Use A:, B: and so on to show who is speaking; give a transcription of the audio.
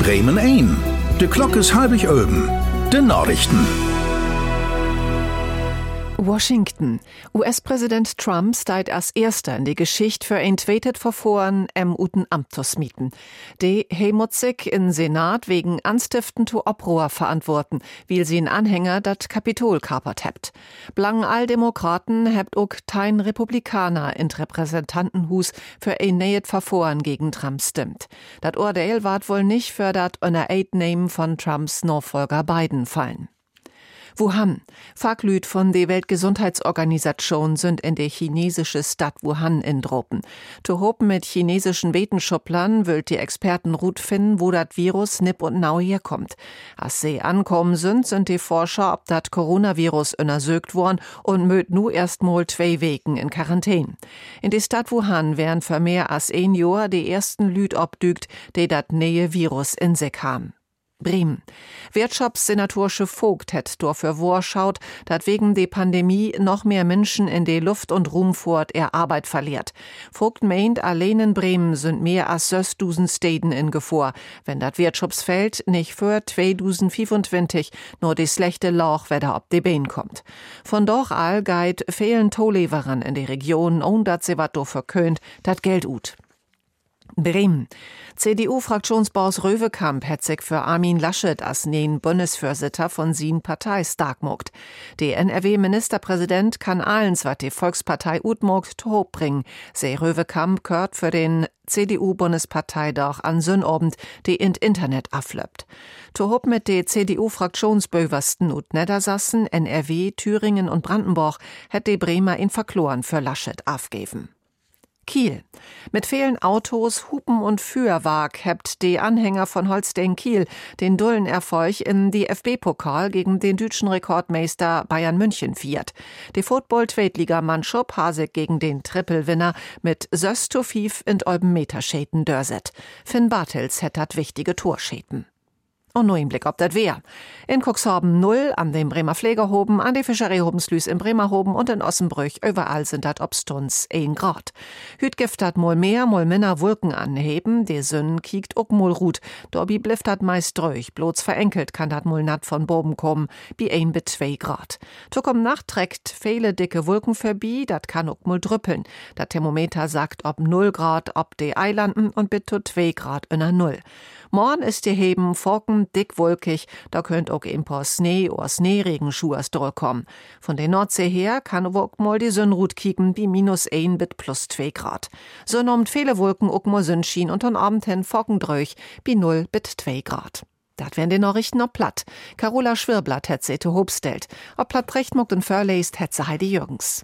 A: Bremen 1. De Klok is halbig öben. De Nachrichten.
B: Washington. US-Präsident Trump steigt als erster in die Geschichte für ein tweetet Verfahren uten Amtus mieten. Die muss sich in Senat wegen Anstiften zu Oprohr verantworten, weil sie ein Anhänger dat Kapitol kapert hebt. Blang all Demokraten hebt auch kein Republikaner in Repräsentantenhus für ein neues Verfahren gegen Trump stimmt. Dat Urteil ward wohl nicht für dat Eid-Nehmen von Trumps Nachfolger Biden fallen. Wuhan. Fachleute von der Weltgesundheitsorganisation sind in der chinesischen Stadt Wuhan in Tropen. Zu hopen mit chinesischen Wetenschopplern will die Experten Rut finden, wo das Virus nipp und nau herkommt. Als sie ankommen sind die Forscher, ob das Coronavirus untersucht worden und möt nu erstmal 2 Wochen in Quarantäne. In der Stadt Wuhan werden für mehr als 1 Jahr die ersten Lüd obdügt, die das neue Virus in sich haben. Bremen. Wirtschaftssenatorsche Vogt hat dafür vorschaut, dass wegen der Pandemie noch mehr Menschen in die Luft- und Ruhmfahrt ihre Arbeit verliert. Vogt meint, allein in Bremen sind mehr als 6.000 Städten in Gefahr, wenn das Wirtschaftsfeld nicht für 2025 nur die schlechte Lauch wieder ob die Beine kommt. Von doch all geht fehlen Tolleverern in der Region, und dass sie was dafür könnt, das Geld ut. Bremen. CDU-Fraktionsboss Röwekamp hat sich für Armin Laschet als neuen Bundesvorsitter von sin Partei stark mogt. Der NRW-Ministerpräsident kann allens, was die Volkspartei utmogt, to hoch bringen. Se Röwekamp gehört für den CDU-Bundesparteitag an Sonnabend, die in Internet aflöppt. To hoch mit de CDU-Fraktionsböwersten ut Niedersachsen, NRW, Thüringen und Brandenburg hat die Bremer in Verkloren für Laschet aufgeben. Kiel. Mit vielen Autos, Hupen und Feuerwerk hebt die Anhänger von Holstein Kiel den dullen Erfolg in DFB-Pokal gegen den deutschen Rekordmeister Bayern München feiert. Die Football-Zweitliga-Mannschaft hasig gegen den Trippelwinner mit 6:5 in olben Meterschäden dörset. Finn Bartels hätt dat wichtige Torschäden. Und nur im Blick ob dat wär. In Cuxhaven 0, an dem Bremer Pflegerhoben, an die Fischerie-Hobenslüß in Bremerhoben und in Ossenbrüch, überall sind dat obstuns 1 Grad. Hüt gift dat mol mehr, mol minder Wolken anheben, de Sünn kiekt ook mol rut, dobi blifft dat meist dröch, bloß verenkelt kann dat mol nat von Boben kommen, bi 1 bis 2 Grad. Tukom Nacht trägt viele dicke Wolken vorbei, dat kann ook mol drüppeln. Dat Thermometer sagt ob 0 Grad ob de Eilanden und bis zu 2 Grad inner 0. Morgen ist die Heben Forken dick wolkig, da könnt auch ein paar Schnee oder Schneeregenschuhers kommen. Von der Nordsee her kann auch mal die Sonnenrut kicken, wie -1 bis +2 Grad. So nommt viele Wolken auch mal Sonnenschien und am Abend hin Forkendröch, wie 0 bis 2 Grad. Dat wären die Nachrichten ob Platt. Carola Schwirblatt hat sie zu Hobstellt. Ob Platt recht mogt und verlässt, hat sie Heidi Jürgens.